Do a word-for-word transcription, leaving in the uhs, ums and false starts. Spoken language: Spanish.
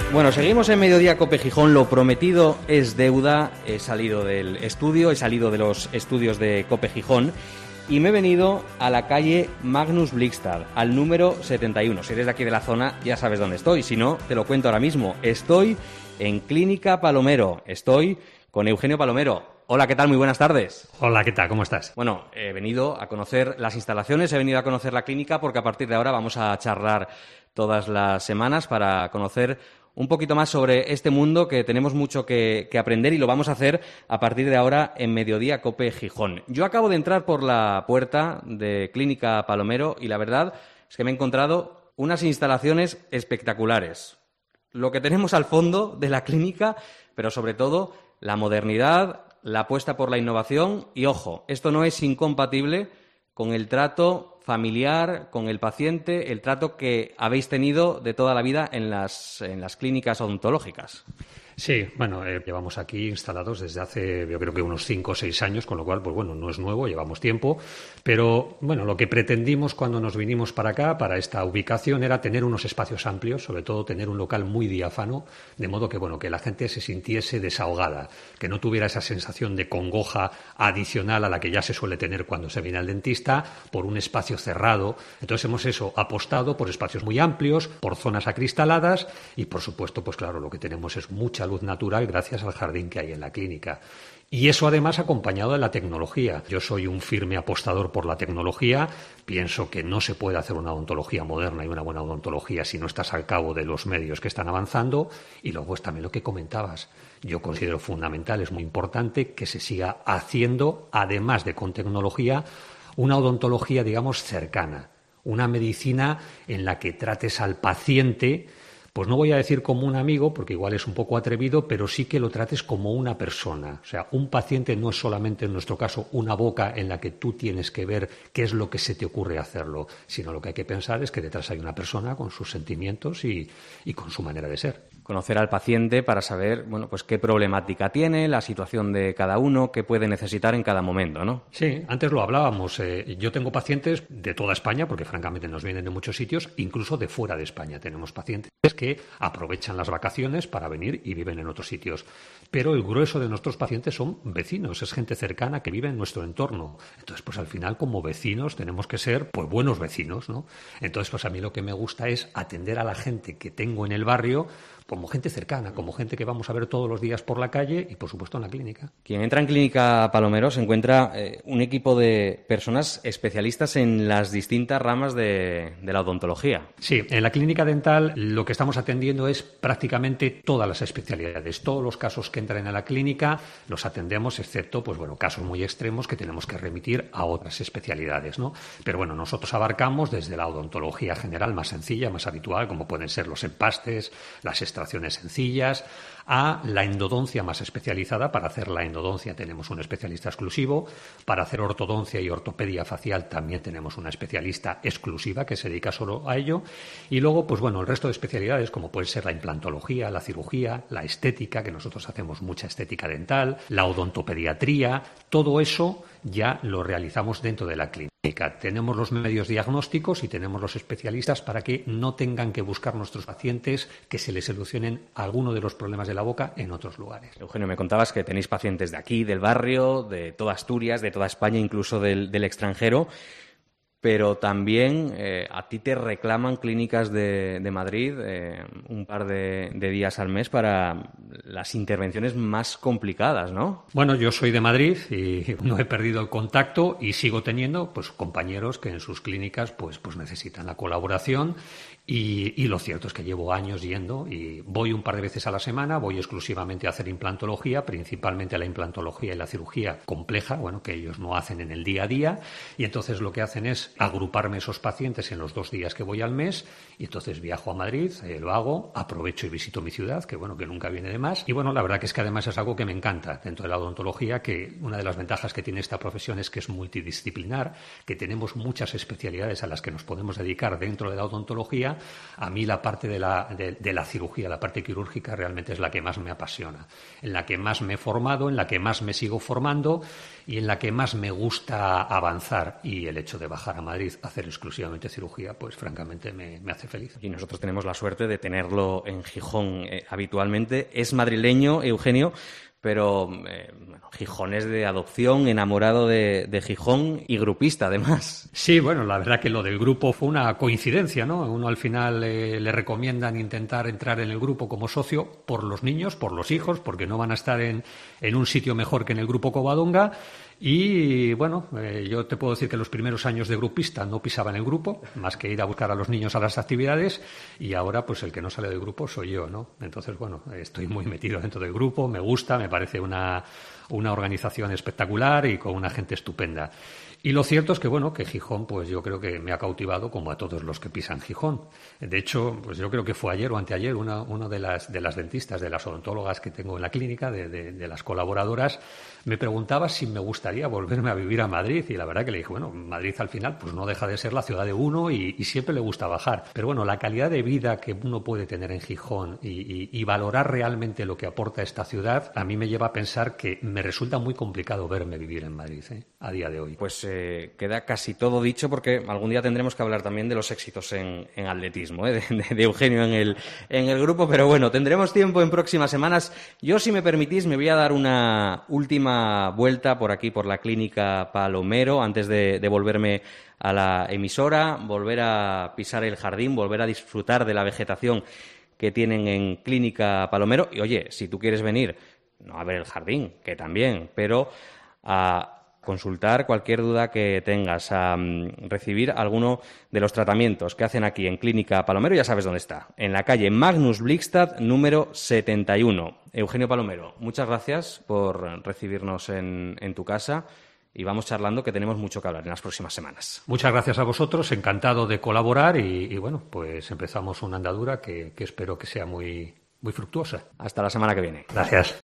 Bueno, seguimos en Mediodía Cope Gijón, lo prometido es deuda. He salido del estudio, he salido de los estudios de Cope Gijón y me he venido a la calle Magnus Blixstad, al número setenta y uno. Si eres de aquí de la zona ya sabes dónde estoy, si no, te lo cuento ahora mismo. Estoy en Clínica Palomero, estoy con Eugenio Palomero. Hola, ¿qué tal? Muy buenas tardes. Hola, ¿qué tal? ¿Cómo estás? Bueno, he venido a conocer las instalaciones, he venido a conocer la clínica porque a partir de ahora vamos a charlar todas las semanas para conocer un poquito más sobre este mundo que tenemos mucho que, que aprender y lo vamos a hacer a partir de ahora en Mediodía Cope Gijón. Yo acabo de entrar por la puerta de Clínica Palomero y la verdad es que me he encontrado unas instalaciones espectaculares. Lo que tenemos al fondo de la clínica, pero sobre todo la modernidad, la apuesta por la innovación y, ojo, esto no es incompatible con el trato familiar, con el paciente, el trato que habéis tenido de toda la vida en las, en las clínicas odontológicas. Sí, bueno, eh, llevamos aquí instalados desde hace, yo creo que unos cinco o seis años, con lo cual, pues bueno, no es nuevo, llevamos tiempo, pero bueno, lo que pretendimos cuando nos vinimos para acá, para esta ubicación, era tener unos espacios amplios, sobre todo tener un local muy diáfano, de modo que, bueno, que la gente se sintiese desahogada, que no tuviera esa sensación de congoja adicional a la que ya se suele tener cuando se viene al dentista, por un espacio cerrado. Entonces hemos eso, apostado por espacios muy amplios, por zonas acristaladas y, por supuesto, pues claro, lo que tenemos es mucha luz natural gracias al jardín que hay en la clínica. Y eso además acompañado de la tecnología. Yo soy un firme apostador por la tecnología. Pienso que no se puede hacer una odontología moderna y una buena odontología si no estás al cabo de los medios que están avanzando. Y luego es también lo que comentabas. Yo considero fundamental, es muy importante que se siga haciendo, además de con tecnología, una odontología, digamos, cercana. Una medicina en la que trates al paciente, pues no voy a decir como un amigo, porque igual es un poco atrevido, pero sí que lo trates como una persona. O sea, un paciente no es solamente, en nuestro caso, una boca en la que tú tienes que ver qué es lo que se te ocurre hacerlo, sino lo que hay que pensar es que detrás hay una persona con sus sentimientos y, y con su manera de ser. Conocer al paciente para saber, bueno, pues qué problemática tiene, la situación de cada uno, qué puede necesitar en cada momento, ¿no? Sí, antes lo hablábamos. Eh, yo tengo pacientes de toda España, porque francamente nos vienen de muchos sitios, incluso de fuera de España. Tenemos pacientes que aprovechan las vacaciones para venir y viven en otros sitios. Pero el grueso de nuestros pacientes son vecinos, es gente cercana que vive en nuestro entorno. Entonces, pues al final, como vecinos, tenemos que ser pues buenos vecinos, ¿no? Entonces, pues a mí lo que me gusta es atender a la gente que tengo en el barrio como gente cercana, como gente que vamos a ver todos los días por la calle y, por supuesto, en la clínica. Quien entra en Clínica Palomero se encuentra eh, un equipo de personas especialistas en las distintas ramas de, de la odontología. Sí, en la clínica dental lo que estamos atendiendo es prácticamente todas las especialidades. Todos los casos que entran en la clínica los atendemos, excepto pues bueno, casos muy extremos que tenemos que remitir a otras especialidades, ¿no? Pero bueno, nosotros abarcamos desde la odontología general más sencilla, más habitual, como pueden ser los empastes, las extracciones sencillas, a la endodoncia más especializada. Para hacer la endodoncia tenemos un especialista exclusivo, para hacer ortodoncia y ortopedia facial también tenemos una especialista exclusiva que se dedica solo a ello, y luego pues bueno, el resto de especialidades como puede ser la implantología, la cirugía, la estética, que nosotros hacemos mucha estética dental, la odontopediatría, todo eso ya lo realizamos dentro de la clínica. Tenemos los medios diagnósticos y tenemos los especialistas para que no tengan que buscar nuestros pacientes que se les solucionen alguno de los problemas de la boca en otros lugares. Eugenio, me contabas que tenéis pacientes de aquí, del barrio, de toda Asturias, de toda España, incluso del, del extranjero, pero también eh, a ti te reclaman clínicas de, de Madrid eh, un par de, de días al mes para las intervenciones más complicadas, ¿no? Bueno, yo soy de Madrid y no he perdido el contacto y sigo teniendo pues compañeros que en sus clínicas pues, pues necesitan la colaboración. Y, y lo cierto es que llevo años yendo y voy un par de veces a la semana, voy exclusivamente a hacer implantología, principalmente a la implantología y la cirugía compleja, bueno, que ellos no hacen en el día a día, y entonces lo que hacen es agruparme esos pacientes en los dos días que voy al mes, y entonces viajo a Madrid, eh, lo hago, aprovecho y visito mi ciudad, que bueno, que nunca viene de más, y bueno, la verdad que es que además es algo que me encanta dentro de la odontología, que una de las ventajas que tiene esta profesión es que es multidisciplinar, que tenemos muchas especialidades a las que nos podemos dedicar dentro de la odontología. A mí la parte de la, de, de la cirugía, la parte quirúrgica, realmente es la que más me apasiona, en la que más me he formado, en la que más me sigo formando y en la que más me gusta avanzar. Y el hecho de bajar para Madrid a hacer exclusivamente cirugía, pues francamente me, me hace feliz. Y nosotros tenemos la suerte de tenerlo en Gijón eh, habitualmente. Es madrileño, Eugenio, pero eh, bueno, Gijón es de adopción, enamorado de, de Gijón y grupista, además. Sí, bueno, la verdad que lo del grupo fue una coincidencia, ¿no? Uno al final eh, le recomiendan intentar entrar en el grupo como socio por los niños, por los hijos, porque no van a estar en, en un sitio mejor que en el grupo Covadonga. Y bueno, eh, yo te puedo decir que los primeros años de grupista no pisaba en el grupo, más que ir a buscar a los niños a las actividades, y ahora pues el que no sale del grupo soy yo, ¿no? Entonces, bueno, estoy muy metido dentro del grupo, me gusta, me parece una, una organización espectacular y con una gente estupenda. Y lo cierto es que, bueno, que Gijón, pues yo creo que me ha cautivado como a todos los que pisan Gijón. De hecho, pues yo creo que fue ayer o anteayer una, una de las, de las dentistas, de las odontólogas que tengo en la clínica, de, de, de las colaboradoras, me preguntaba si me gustaría volverme a vivir a Madrid. Y la verdad que le dije, bueno, Madrid al final pues no deja de ser la ciudad de uno y, y siempre le gusta bajar. Pero bueno, la calidad de vida que uno puede tener en Gijón y, y, y valorar realmente lo que aporta esta ciudad, a mí me lleva a pensar que me resulta muy complicado verme vivir en Madrid, ¿eh? A día de hoy. Pues eh, queda casi todo dicho, porque algún día tendremos que hablar también de los éxitos en, en atletismo, ¿eh? de, de, de Eugenio en el, en el grupo, pero bueno, tendremos tiempo en próximas semanas. Yo, si me permitís, me voy a dar una última vuelta por aquí, por la Clínica Palomero, antes de, de volverme a la emisora, volver a pisar el jardín, volver a disfrutar de la vegetación que tienen en Clínica Palomero. Y oye, si tú quieres venir, no a ver el jardín, que también, pero a consultar cualquier duda que tengas, a um, recibir alguno de los tratamientos que hacen aquí en Clínica Palomero, ya sabes dónde está, en la calle Magnus Blixstad, número setenta y uno. Eugenio Palomero, muchas gracias por recibirnos en, en tu casa y vamos charlando, que tenemos mucho que hablar en las próximas semanas. Muchas gracias a vosotros, encantado de colaborar y, y bueno, pues empezamos una andadura que, que espero que sea muy, muy fructuosa. Hasta la semana que viene. Gracias.